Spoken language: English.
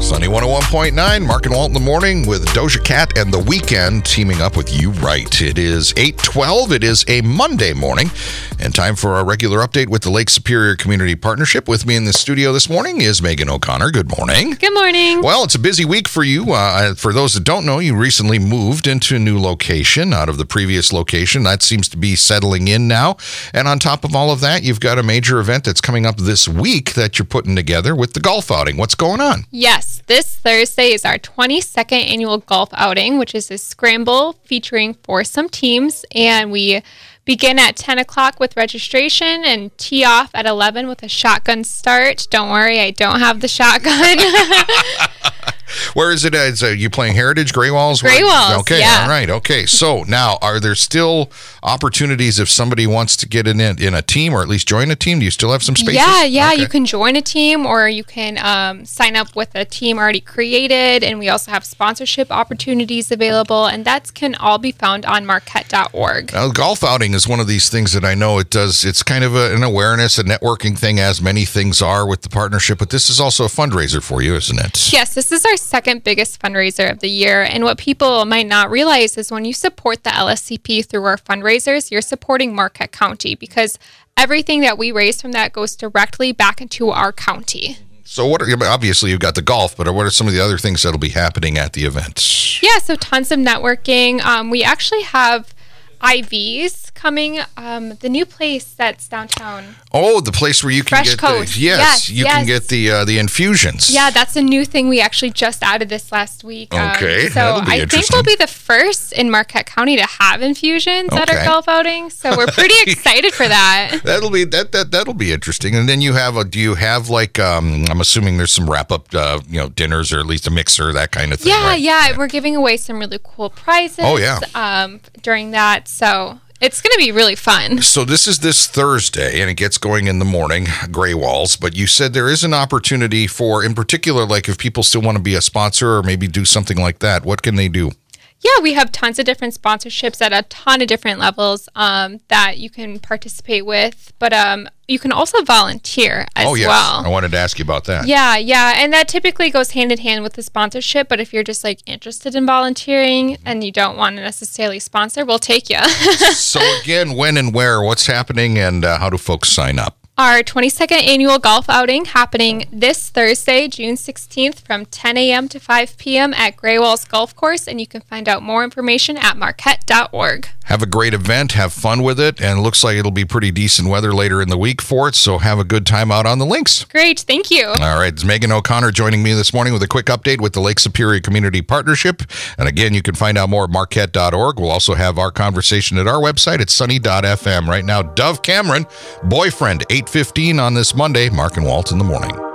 Sunny 101.9, Mark and Walt in the morning with Doja Cat and The Weeknd teaming up with You Right. It is 8:12. It is a Monday morning and time for our regular update with the Lake Superior Community Partnership. With me in the studio this morning is Megan O'Connor. Good morning. Good morning. Well, it's a busy week for you. For those that don't know, you recently moved into a new location out of the previous location. That seems to be settling in now. And on top of all of that, you've got a major event that's coming up this week that you're putting together with the golf outing. What's going on? Yes, this Thursday is our 22nd annual golf outing, which is a scramble featuring foursome teams. And we begin at 10 o'clock with registration and tee off at 11 with a shotgun start. Don't worry, I don't have the shotgun. Where is it? Are you playing Heritage, Grey Walls? Grey Walls, okay, yeah. All right, okay. So now, are there still opportunities if somebody wants to get in a team or at least join a team? Do you still have some spaces? Yeah, okay. You can join a team or you can sign up with a team already created. And we also have sponsorship opportunities available. And that can all be found on marquette.org. Now, golf outing is one of these things that I know it's kind of an awareness, a networking thing, as many things are with the partnership. But this is also a fundraiser for you, isn't it? Yes, this is our second biggest fundraiser of the year. And what people might not realize is when you support the LSCP through our fundraisers, you're supporting Marquette County because everything that we raise from that goes directly back into our county. So obviously you've got the golf, but what are some of the other things that'll be happening at the event? Yeah, so tons of networking. We actually have IVs coming. The new place that's downtown. Oh, the place where you can Fresh get Coast. Yes, you can get the infusions. Yeah, that's a new thing we actually just added this last week. Okay, so that'll be I think we'll be the first in Marquette County to have infusions at our golf outing. So we're pretty excited for that. That'll be interesting. And then do you have like I'm assuming there's some wrap up dinners or at least a mixer, that kind of thing. Yeah, right? yeah. We're giving away some really cool prizes. Oh yeah. During that, so it's going to be really fun. So this is this Thursday, and it gets going in the morning, Grey Walls. But you said there is an opportunity for, in particular, like if people still want to be a sponsor or maybe do something like that, what can they do? Yeah, we have tons of different sponsorships at a ton of different levels that you can participate with. But you can also volunteer as well. I wanted to ask you about that. Yeah. And that typically goes hand in hand with the sponsorship. But if you're just like interested in volunteering and you don't want to necessarily sponsor, we'll take you. So again, when and where, what's happening, and how do folks sign up? Our 22nd annual golf outing happening this Thursday, June 16th from 10 a.m. to 5 p.m. at Grey Walls Golf Course, and you can find out more information at marquette.org. Have a great event, have fun with it, and it looks like it'll be pretty decent weather later in the week for it, so have a good time out on the links. Great, thank you. All right, it's Megan O'Connor joining me this morning with a quick update with the Lake Superior Community Partnership. And again, you can find out more at marquette.org. We'll also have our conversation at our website at sunny.fm. Right now, Dove Cameron, Boyfriend, 8:15 on this Monday. Mark and Walt in the morning.